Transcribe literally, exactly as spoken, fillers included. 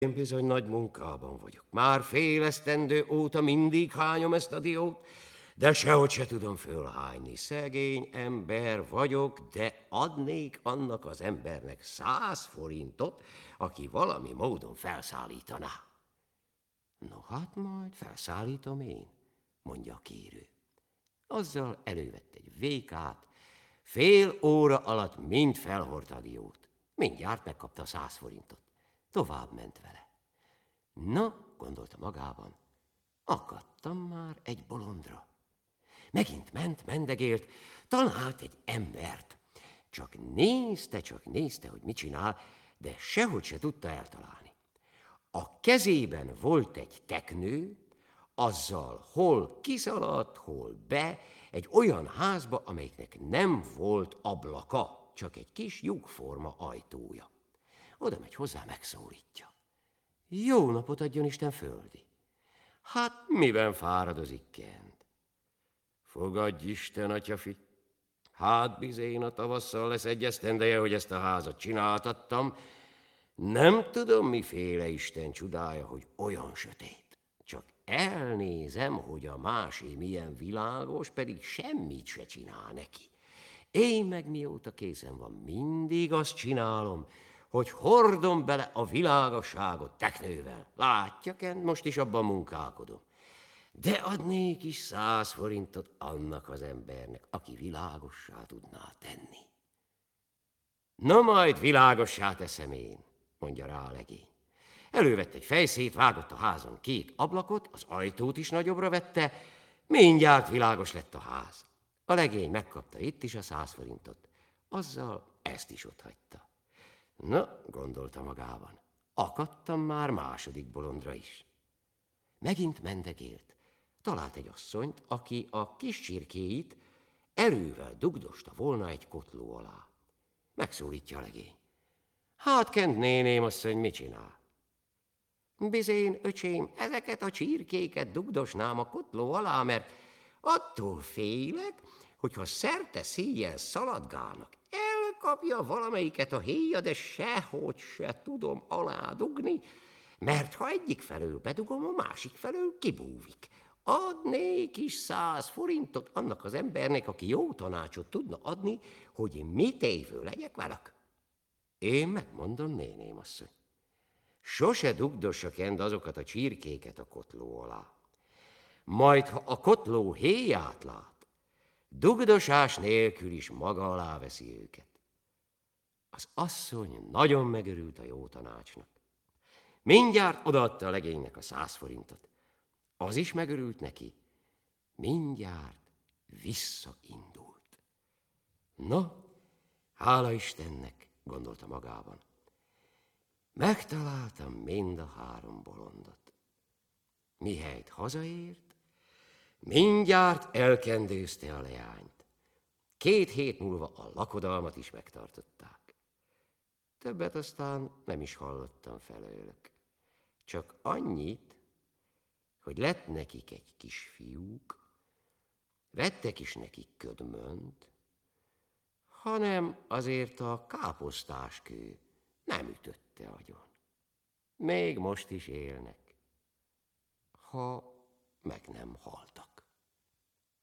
Én bizony nagy munkában vagyok. Már fél esztendő óta mindig hányom ezt a diót, de sehogy se tudom fölhányni. Szegény ember vagyok, de adnék annak az embernek száz forintot, aki valami módon felszállítaná. No hát majd felszállítom én, mondja a kérő. Azzal elővett egy vékát, fél óra alatt mind felhordta a diót. Mindjárt megkapta a száz forintot. Tovább ment vele. Na, gondolta magában, akadtam már egy bolondra. Megint ment, mendegélt, talált egy embert. Csak nézte, csak nézte, hogy mit csinál, de sehogy se tudta eltalálni. A kezében volt egy teknő, azzal hol kiszaladt, hol be, egy olyan házba, amelyiknek nem volt ablaka, csak egy kis lyukforma ajtója. Oda megy hozzá, megszólítja. Jó napot adjon Isten, földi. Hát miben fáradozik kent? Fogadj Isten, atyafi. Hát bizén a tavasszal lesz egy esztendeje, hogy ezt a házat csináltattam. Nem tudom, miféle Isten csodája, hogy olyan sötét. Csak elnézem, hogy a másé milyen világos, pedig semmit se csinál neki. Én meg mióta készen van, mindig azt csinálom, hogy hordom bele a világosságot teknővel. Látja, Kent, most is abban munkálkodom. De adnék is száz forintot annak az embernek, aki világossá tudná tenni. Na majd világossá teszem én, mondja rá a legény. Elővette egy fejszét, vágott a házon két ablakot, az ajtót is nagyobbra vette, mindjárt világos lett a ház. A legény megkapta itt is a száz forintot, azzal ezt is otthagyta. Na, gondolta magában, akadtam már második bolondra is. Megint mendegélt. Talált egy asszonyt, aki a kis csirkéit erővel dugdosta volna egy kotló alá. Megszólítja a legény. Hát, Kent néném, asszony, mit csinál? Bizén, öcsém, ezeket a csirkéket dugdosnám a kotló alá, mert attól félek, hogyha szerte szíjjel szaladgálnak, elkapja valamelyiket a héja, de sehogy se tudom aládugni, mert ha egyik felől bedugom, a másik felől kibúvik. Adnék is száz forintot annak az embernek, aki jó tanácsot tudna adni, hogy mit évő legyek velük. Én megmondom, néném asszony. Sose dugdossa, Kent, azokat a csirkéket a kotló alá. Majd, ha a kotló héját lát, dugdosás nélkül is maga alá veszi őket. Az asszony nagyon megörült a jó tanácsnak. Mindjárt odaadta a legénynek a száz forintot. Az is megörült neki. Mindjárt visszaindult. Na, hála Istennek, gondolta magában. Megtaláltam mind a három bolondot. Mihelyt hazaért, mindjárt elkendőzte a leányt. Két hét múlva a lakodalmat is megtartották. Többet aztán nem is hallottam felőlük. Csak annyit, hogy lett nekik egy kis fiúk, vettek is nekik ködmönt, hanem azért a káposztáskő nem ütötte agyon. Még most is élnek, ha meg nem haltak.